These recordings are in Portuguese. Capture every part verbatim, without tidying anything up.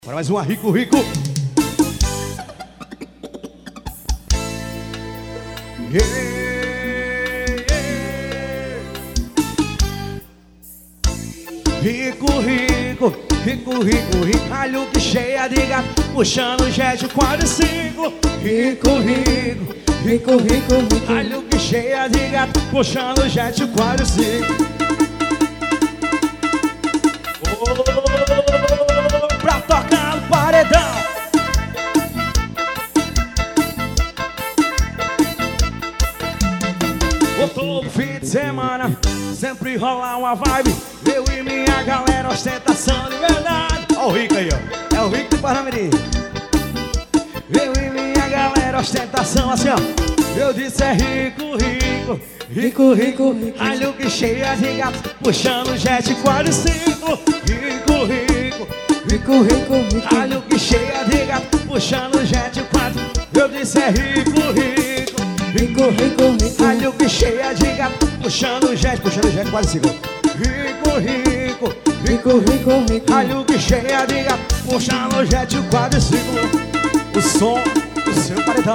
Bora mais uma, rico, rico. Yeah, yeah. Rico, rico, rico, rico, ricalho que cheia de gato, puxando o jet quadriciclo. Rico, rico, rico, rico, ricalho que cheia de gato, puxando o jet quadriciclo. Pra tocar no paredão. O todo fim de semana sempre rola uma vibe. Eu e minha galera, ostentação de verdade. Ó o rico aí, ó. É o rico do Parnamirim. Eu e minha galera, ostentação assim, ó. Eu disse é rico, rico, rico, rico, rico. Alho que cheia de gato, puxando jet quadriciclo. Rico, rico, rico, rico, rico. Alho que cheia de gato, puxando jet quadro. Eu disse é rico, rico, rico, rico, rico. Alho que cheia de gato, puxando jet, puxando jet quadriciclo. Rico, rico, rico, rico, rico. Alho que cheia de gato, puxando jet quadriciclo. O som do seu paredão.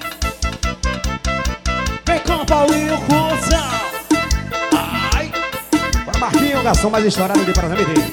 Vem com Paulinho Cursa. Ai. Para Marquinho, garçom mais estourado de Parnamirim.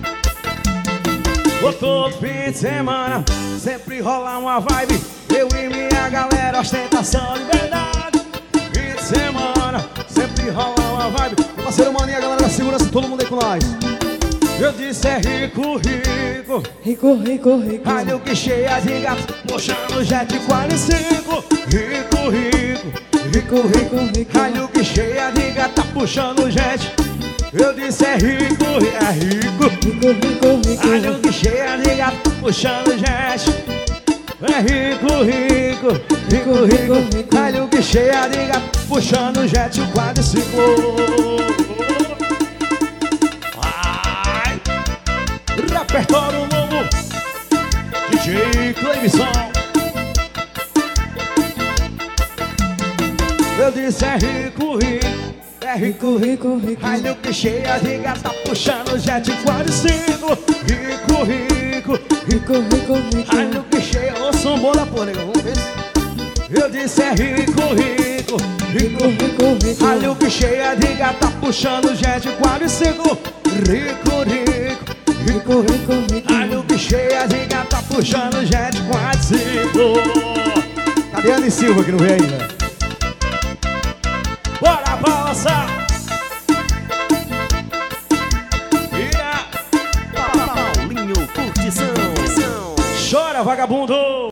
O todo fim de semana sempre rola uma vibe. Eu e minha galera, ostentação de verdade. Fim de semana sempre rola uma vibe. Meu parceiro Maninho, a galera da segurança, todo mundo aí com nós. Eu disse é rico, rico, rico, rico, rico. Alho que cheia de gato, puxando jet quadriciclo. Rico, rico, rico, rico, rico. Alho que cheia de gato, tá puxando jet. Eu disse é rico, é rico, rico, rico, rico. Alho que cheia de gato, puxando jet. É rico, rico, rico, rico, rico. Alho que cheia de gato, puxando jet quadriciclo. Repertório novo D J Cleibson. Eu disse é rico, rico, é rico, rico, rico. Alho que cheia de gato, tá puxando jet quadriciclo. Rico, rico, rico, rico, rico. Alho que cheia, ô som bola, pô, negão, vamos ver. Eu disse é rico, rico, rico, rico, rico. Alho que cheia de gato, tá puxando jet quadriciclo. Rico, rico, rico, rico, rico. Alho que cheia de gato, tá puxando jet quadriciclo. Cadê a Anne Silva que não veio ainda? Bora balançar. Vira Paulinho Curtição. Chora, vagabundo.